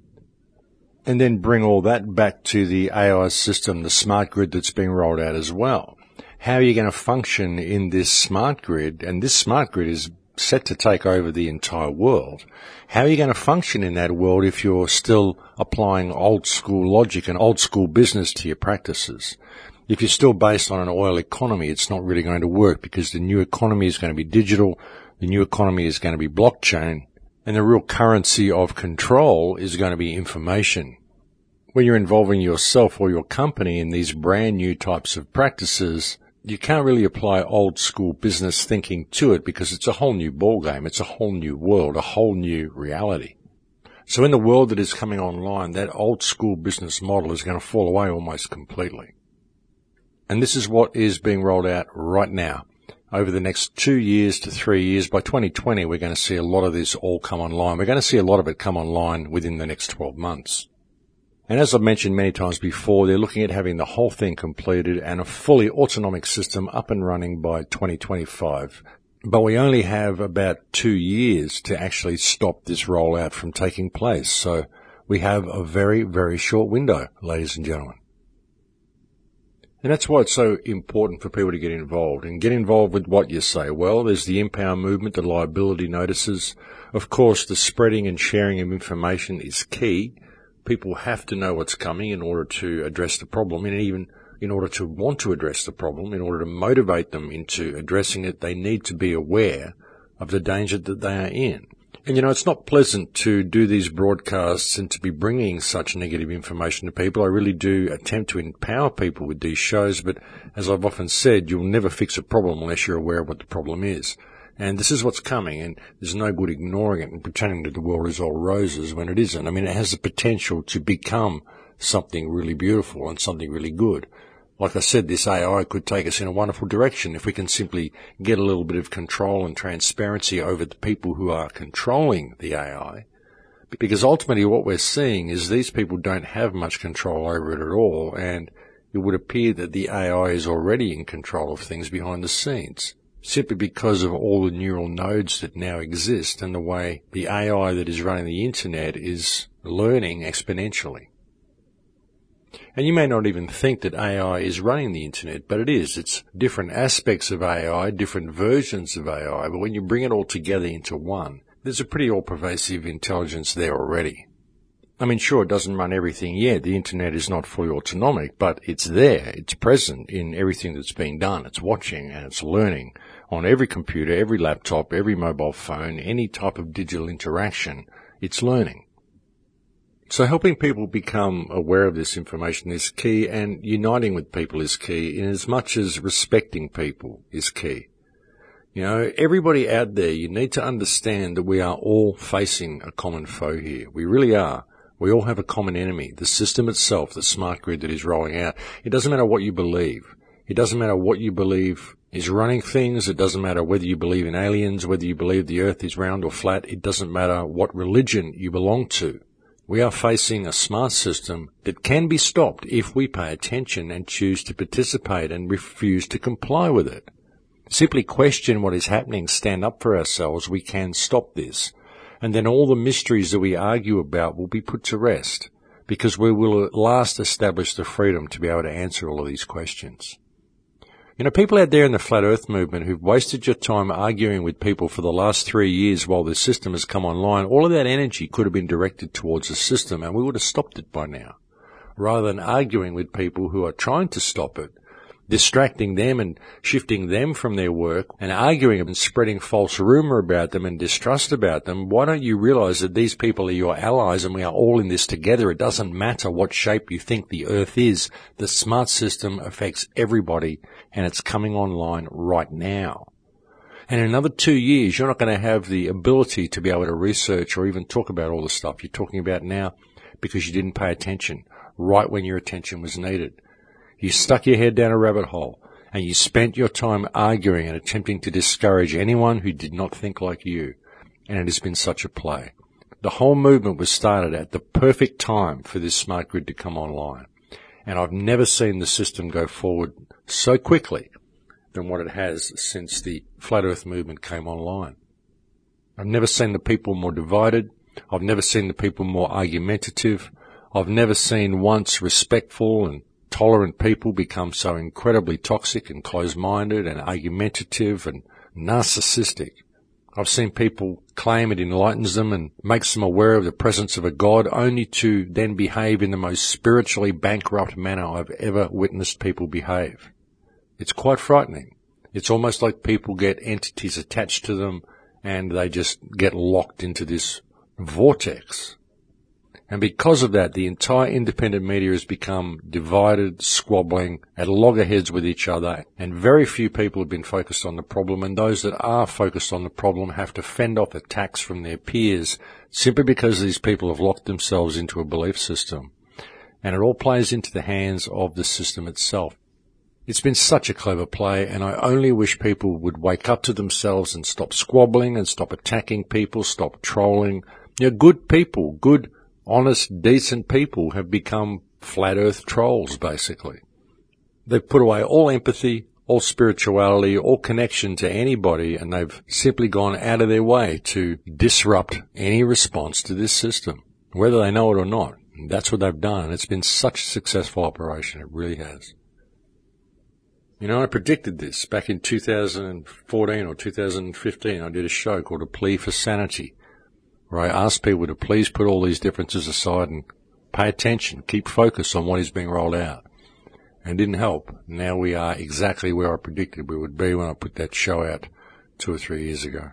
And then bring all that back to the A I system, the smart grid that's being rolled out as well. How are you going to function in this smart grid? And this smart grid is set to take over the entire world. How are you going to function in that world if you're still applying old school logic and old school business to your practices? If you're still based on an oil economy, it's not really going to work, because the new economy is going to be digital, the new economy is going to be blockchain, and the real currency of control is going to be information. When you're involving yourself or your company in these brand new types of practices, you can't really apply old school business thinking to it, because it's a whole new ballgame. It's a whole new world, a whole new reality. So in the world that is coming online, that old school business model is going to fall away almost completely. And this is what is being rolled out right now. Over the next two years to three years, by twenty twenty, we're going to see a lot of this all come online. We're going to see a lot of it come online within the next twelve months. And as I've mentioned many times before, they're looking at having the whole thing completed and a fully autonomic system up and running by twenty twenty-five. But we only have about two years to actually stop this rollout from taking place. So we have a very, very short window, ladies and gentlemen. And that's why it's so important for people to get involved. And get involved with what you say. Well, there's the Empower movement, the liability notices. Of course, the spreading and sharing of information is key. People have to know what's coming in order to address the problem, and even in order to want to address the problem, in order to motivate them into addressing it, they need to be aware of the danger that they are in. And, you know, it's not pleasant to do these broadcasts and to be bringing such negative information to people. I really do attempt to empower people with these shows, but as I've often said, you'll never fix a problem unless you're aware of what the problem is. And this is what's coming, and there's no good ignoring it and pretending that the world is all roses when it isn't. I mean, it has the potential to become something really beautiful and something really good. Like I said, this A I could take us in a wonderful direction if we can simply get a little bit of control and transparency over the people who are controlling the A I. Because ultimately what we're seeing is these people don't have much control over it at all, and it would appear that the A I is already in control of things behind the scenes, simply because of all the neural nodes that now exist and the way the A I that is running the internet is learning exponentially. And you may not even think that A I is running the internet, but it is. It's different aspects of A I, different versions of A I, but when you bring it all together into one, there's a pretty all-pervasive intelligence there already. I mean, sure, it doesn't run everything yet. The internet is not fully autonomic, but it's there. It's present in everything that's being done. It's watching and it's learning on every computer, every laptop, every mobile phone, any type of digital interaction. It's learning. So helping people become aware of this information is key, and uniting with people is key, in as much as respecting people is key. You know, everybody out there, you need to understand that we are all facing a common foe here. We really are. We all have a common enemy, the system itself, the smart grid that is rolling out. It doesn't matter what you believe. It doesn't matter what you believe is running things. It doesn't matter whether you believe in aliens, whether you believe the earth is round or flat. It doesn't matter what religion you belong to. We are facing a smart system that can be stopped if we pay attention and choose to participate and refuse to comply with it. Simply question what is happening, stand up for ourselves. We can stop this. And then all the mysteries that we argue about will be put to rest, because we will at last establish the freedom to be able to answer all of these questions. You know, people out there in the Flat Earth movement who've wasted your time arguing with people for the last three years while the system has come online, all of that energy could have been directed towards the system and we would have stopped it by now. Rather than arguing with people who are trying to stop it, distracting them and shifting them from their work and arguing and spreading false rumor about them and distrust about them, why don't you realize that these people are your allies and we are all in this together? It doesn't matter what shape you think the earth is. The smart system affects everybody and it's coming online right now. And in another two years, you're not going to have the ability to be able to research or even talk about all the stuff you're talking about now because you didn't pay attention right when your attention was needed. You stuck your head down a rabbit hole and you spent your time arguing and attempting to discourage anyone who did not think like you. And it has been such a play. The whole movement was started at the perfect time for this smart grid to come online. And I've never seen the system go forward so quickly than what it has since the Flat Earth movement came online. I've never seen the people more divided. I've never seen the people more argumentative. I've never seen once respectful and tolerant people become so incredibly toxic and close-minded and argumentative and narcissistic. I've seen people claim it enlightens them and makes them aware of the presence of a God, only to then behave in the most spiritually bankrupt manner I've ever witnessed people behave. It's quite frightening. It's almost like people get entities attached to them and they just get locked into this vortex. And because of that, the entire independent media has become divided, squabbling, at loggerheads with each other, and very few people have been focused on the problem, and those that are focused on the problem have to fend off attacks from their peers simply because these people have locked themselves into a belief system. And it all plays into the hands of the system itself. It's been such a clever play, and I only wish people would wake up to themselves and stop squabbling and stop attacking people, stop trolling. You know, good people, good honest, decent people have become flat earth trolls, basically. They've put away all empathy, all spirituality, all connection to anybody, and they've simply gone out of their way to disrupt any response to this system, whether they know it or not. And that's what they've done, and it's been such a successful operation. It really has. You know, I predicted this back in two thousand fourteen or two thousand fifteen. I did a show called A Plea for Sanity, where I asked people to please put all these differences aside and pay attention, keep focus on what is being rolled out. And it didn't help. Now we are exactly where I predicted we would be when I put that show out two or three years ago.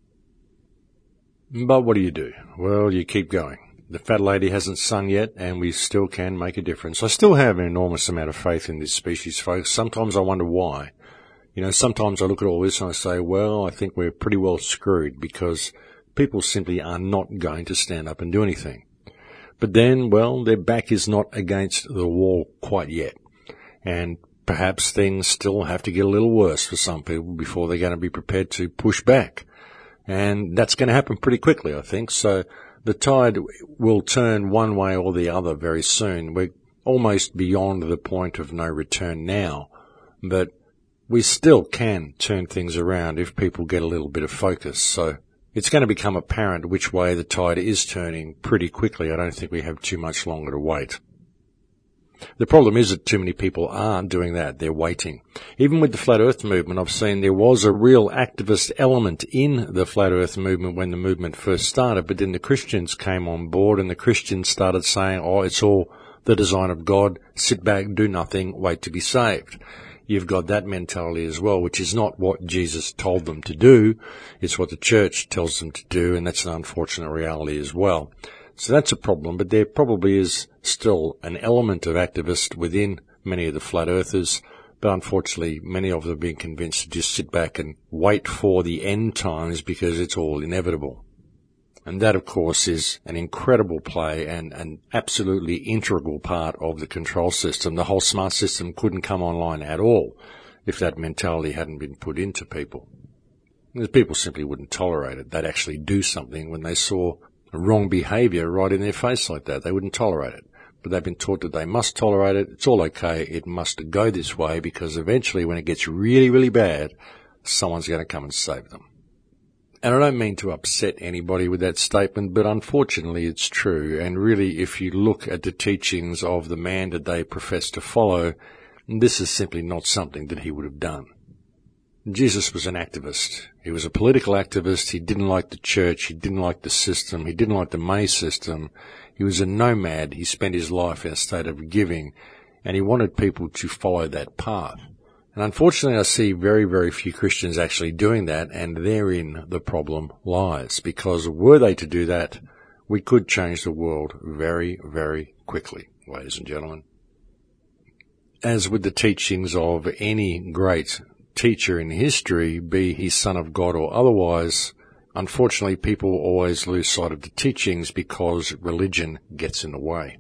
But what do you do? Well, you keep going. The fat lady hasn't sung yet, and we still can make a difference. I still have an enormous amount of faith in this species, folks. Sometimes I wonder why. You know, sometimes I look at all this and I say, well, I think we're pretty well screwed because people simply are not going to stand up and do anything. But then, well, their back is not against the wall quite yet. And perhaps things still have to get a little worse for some people before they're going to be prepared to push back. And that's going to happen pretty quickly, I think. So the tide will turn one way or the other very soon. We're almost beyond the point of no return now. But we still can turn things around if people get a little bit of focus. So it's going to become apparent which way the tide is turning pretty quickly. I don't think we have too much longer to wait. The problem is that too many people aren't doing that. They're waiting. Even with the Flat Earth movement, I've seen there was a real activist element in the Flat Earth movement when the movement first started, but then the Christians came on board and the Christians started saying, oh, it's all the design of God. Sit back, do nothing, wait to be saved. You've got that mentality as well, which is not what Jesus told them to do. It's what the church tells them to do, and that's an unfortunate reality as well. So that's a problem, but there probably is still an element of activist within many of the flat earthers, but unfortunately many of them have been convinced to just sit back and wait for the end times because it's all inevitable. And that, of course, is an incredible play and an absolutely integral part of the control system. The whole smart system couldn't come online at all if that mentality hadn't been put into people. The people simply wouldn't tolerate it. They'd actually do something when they saw wrong behavior right in their face like that. They wouldn't tolerate it. But they've been taught that they must tolerate it. It's all okay. It must go this way because eventually when it gets really, really bad, someone's going to come and save them. And I don't mean to upset anybody with that statement, but unfortunately it's true. And really, if you look at the teachings of the man that they profess to follow, this is simply not something that he would have done. Jesus was an activist. He was a political activist. He didn't like the church. He didn't like the system. He didn't like the money system. He was a nomad. He spent his life in a state of giving, and he wanted people to follow that path. And unfortunately, I see very, very few Christians actually doing that, and therein the problem lies. Because were they to do that, we could change the world very, very quickly, ladies and gentlemen. As with the teachings of any great teacher in history, be he son of God or otherwise, unfortunately people always lose sight of the teachings because religion gets in the way.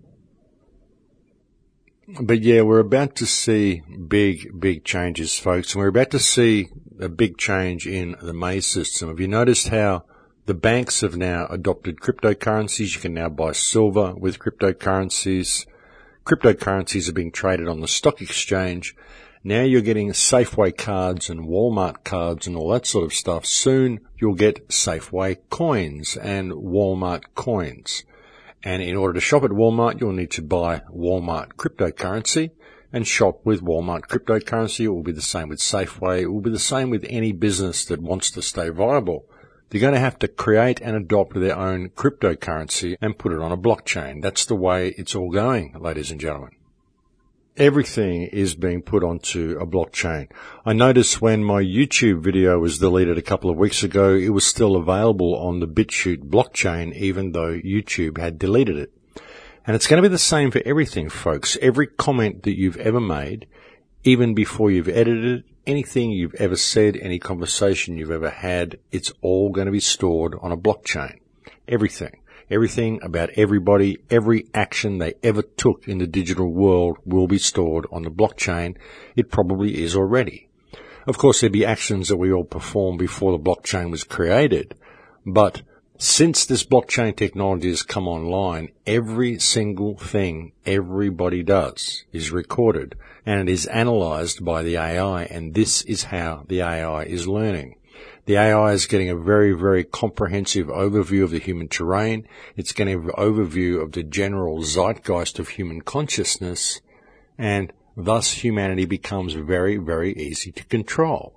But yeah, we're about to see big, big changes, folks, and we're about to see a big change in the money system. Have you noticed how the banks have now adopted cryptocurrencies? You can now buy silver with cryptocurrencies. Cryptocurrencies are being traded on the stock exchange. Now you're getting Safeway cards and Walmart cards and all that sort of stuff. Soon you'll get Safeway coins and Walmart coins. And in order to shop at Walmart, you'll need to buy Walmart cryptocurrency and shop with Walmart cryptocurrency. It will be the same with Safeway. It will be the same with any business that wants to stay viable. They're going to have to create and adopt their own cryptocurrency and put it on a blockchain. That's the way it's all going, ladies and gentlemen. Everything is being put onto a blockchain. I noticed when my YouTube video was deleted a couple of weeks ago, it was still available on the BitChute blockchain, even though YouTube had deleted it. And it's going to be the same for everything, folks. Every comment that you've ever made, even before you've edited it, anything you've ever said, any conversation you've ever had, it's all going to be stored on a blockchain. Everything. Everything about everybody, every action they ever took in the digital world will be stored on the blockchain. It probably is already. Of course, there'd be actions that we all performed before the blockchain was created. But since this blockchain technology has come online, every single thing everybody does is recorded and it is analyzed by the A I, and this is how the A I is learning. The A I is getting a very, very comprehensive overview of the human terrain. It's getting an overview of the general zeitgeist of human consciousness, and thus humanity becomes very, very easy to control.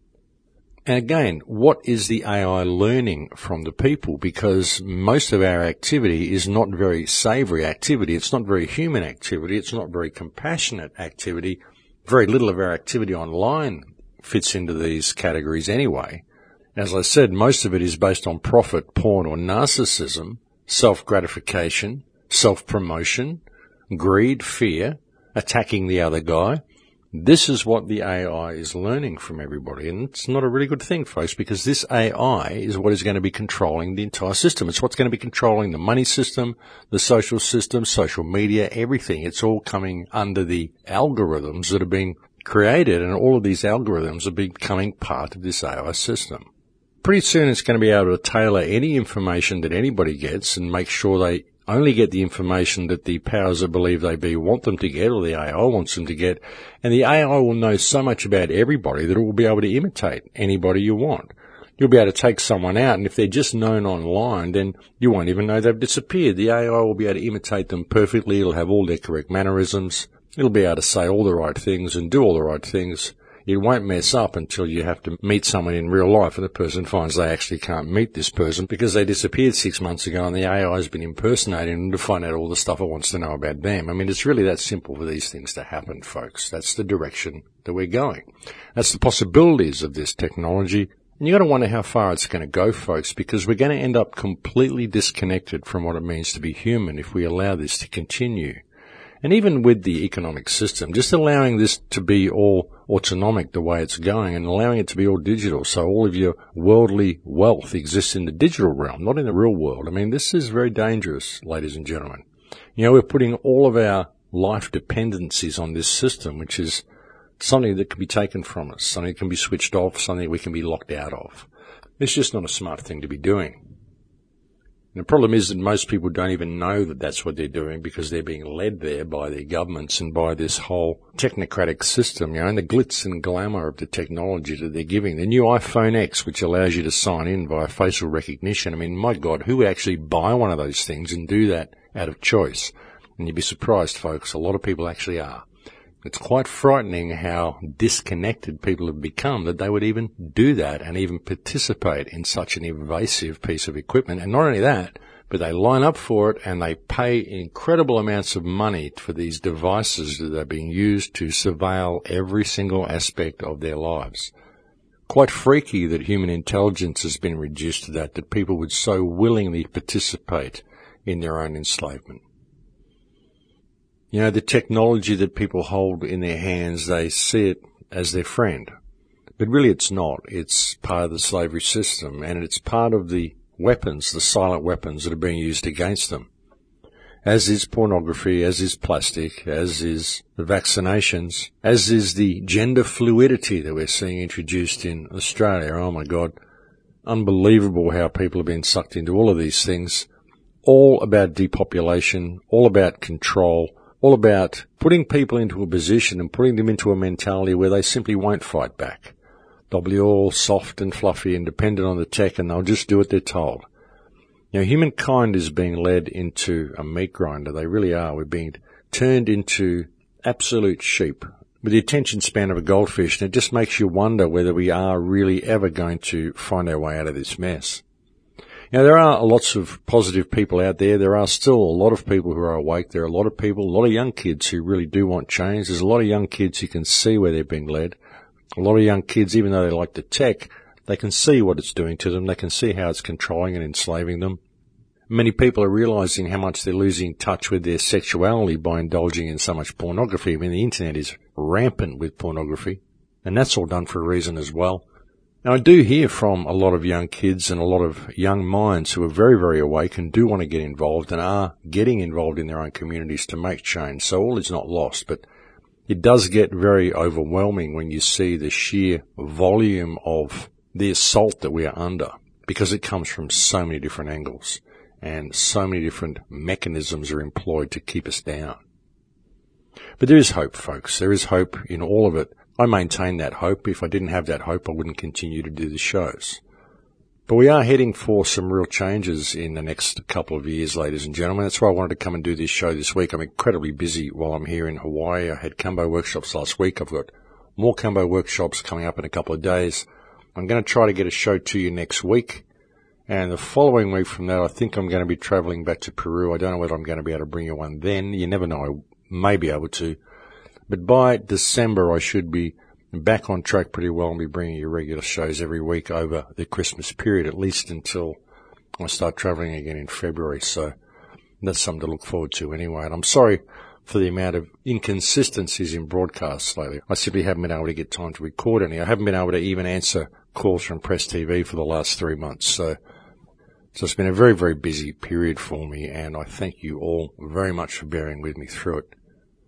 And again, what is the A I learning from the people? Because most of our activity is not very savory activity. It's not very human activity. It's not very compassionate activity. Very little of our activity online fits into these categories anyway. As I said, most of it is based on profit, porn, or narcissism, self-gratification, self-promotion, greed, fear, attacking the other guy. This is what the A I is learning from everybody, and it's not a really good thing, folks, because this A I is what is going to be controlling the entire system. It's what's going to be controlling the money system, the social system, social media, everything. It's all coming under the algorithms that are being created, and all of these algorithms are becoming part of this A I system. Pretty soon it's going to be able to tailor any information that anybody gets and make sure they only get the information that the powers that believe they be want them to get, or the A I wants them to get. And the A I will know so much about everybody that it will be able to imitate anybody you want. You'll be able to take someone out, and if they're just known online, then you won't even know they've disappeared. The A I will be able to imitate them perfectly. It'll have all their correct mannerisms. It'll be able to say all the right things and do all the right things. It won't mess up until you have to meet someone in real life and the person finds they actually can't meet this person because they disappeared six months ago and the A I has been impersonating them to find out all the stuff it wants to know about them. I mean, it's really that simple for these things to happen, folks. That's the direction that we're going. That's the possibilities of this technology. And you got to wonder how far it's going to go, folks, because we're going to end up completely disconnected from what it means to be human if we allow this to continue. And even with the economic system, just allowing this to be all autonomic the way it's going and allowing it to be all digital, so all of your worldly wealth exists in the digital realm, not in the real world. I mean, this is very dangerous, ladies and gentlemen. You know, we're putting all of our life dependencies on this system, which is something that can be taken from us, something that can be switched off, something we can be locked out of. It's just not a smart thing to be doing. And the problem is that most people don't even know that that's what they're doing because they're being led there by their governments and by this whole technocratic system, you know, and the glitz and glamour of the technology that they're giving. The new iPhone X, which allows you to sign in via facial recognition. I mean, my God, who would actually buy one of those things and do that out of choice? And you'd be surprised, folks, a lot of people actually are. It's quite frightening how disconnected people have become that they would even do that and even participate in such an invasive piece of equipment. And not only that, but they line up for it and they pay incredible amounts of money for these devices that are being used to surveil every single aspect of their lives. Quite freaky that human intelligence has been reduced to that, that people would so willingly participate in their own enslavement. You know, the technology that people hold in their hands, they see it as their friend. But really it's not. It's part of the slavery system, and it's part of the weapons, the silent weapons that are being used against them. As is pornography, as is plastic, as is the vaccinations, as is the gender fluidity that we're seeing introduced in Australia. Oh my God. Unbelievable how people have been sucked into all of these things. All about depopulation, all about control, all about putting people into a position and putting them into a mentality where they simply won't fight back. They'll be all soft and fluffy and dependent on the tech, and they'll just do what they're told. You know, humankind is being led into a meat grinder. They really are. We're being turned into absolute sheep with the attention span of a goldfish, and it just makes you wonder whether we are really ever going to find our way out of this mess. Now, there are lots of positive people out there. There are still a lot of people who are awake. There are a lot of people, a lot of young kids who really do want change. There's a lot of young kids who can see where they're being led. A lot of young kids, even though they like the tech, they can see what it's doing to them. They can see how it's controlling and enslaving them. Many people are realizing how much they're losing touch with their sexuality by indulging in so much pornography. I mean, the internet is rampant with pornography, and that's all done for a reason as well. Now, I do hear from a lot of young kids and a lot of young minds who are very, very awake and do want to get involved and are getting involved in their own communities to make change. So all is not lost, but it does get very overwhelming when you see the sheer volume of the assault that we are under, because it comes from so many different angles and so many different mechanisms are employed to keep us down. But there is hope, folks. There is hope in all of it. I maintain that hope. If I didn't have that hope, I wouldn't continue to do the shows. But we are heading for some real changes in the next couple of years, ladies and gentlemen. That's why I wanted to come and do this show this week. I'm incredibly busy while I'm here in Hawaii. I had Kambo workshops last week. I've got more Kambo workshops coming up in a couple of days. I'm going to try to get a show to you next week. And the following week from that, I think I'm going to be traveling back to Peru. I don't know whether I'm going to be able to bring you one then. You never know. I may be able to. But by December, I should be back on track pretty well and be bringing you regular shows every week over the Christmas period, at least until I start traveling again in February. So that's something to look forward to anyway. And I'm sorry for the amount of inconsistencies in broadcasts lately. I simply haven't been able to get time to record any. I haven't been able to even answer calls from Press T V for the last three months. So, so it's been a very, very busy period for me, and I thank you all very much for bearing with me through it.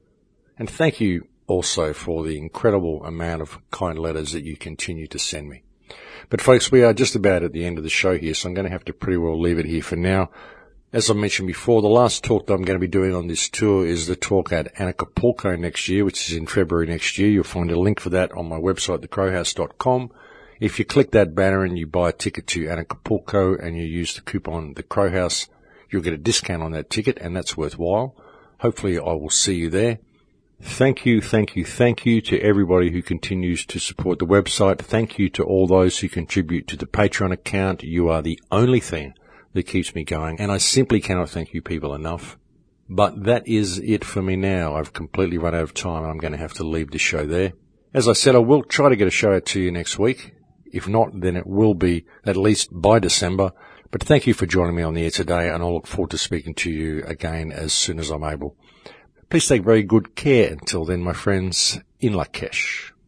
And thank you also for the incredible amount of kind letters that you continue to send me. But folks, we are just about at the end of the show here, so I'm going to have to pretty well leave it here for now. As I mentioned before, the last talk that I'm going to be doing on this tour is the talk at Acapulco next year, which is in February next year. You'll find a link for that on my website, the crow house dot com. If you click that banner and you buy a ticket to Acapulco and you use the coupon The Crow House, you'll get a discount on that ticket, and that's worthwhile. Hopefully I will see you there. Thank you, thank you, thank you to everybody who continues to support the website. Thank you to all those who contribute to the Patreon account. You are the only thing that keeps me going, and I simply cannot thank you people enough. But that is it for me now. I've completely run out of time, and I'm going to have to leave the show there. As I said, I will try to get a show out to you next week. If not, then it will be at least by December. But thank you for joining me on the air today, and I'll look forward to speaking to you again as soon as I'm able. Please take very good care until then, my friends, in Lakesh.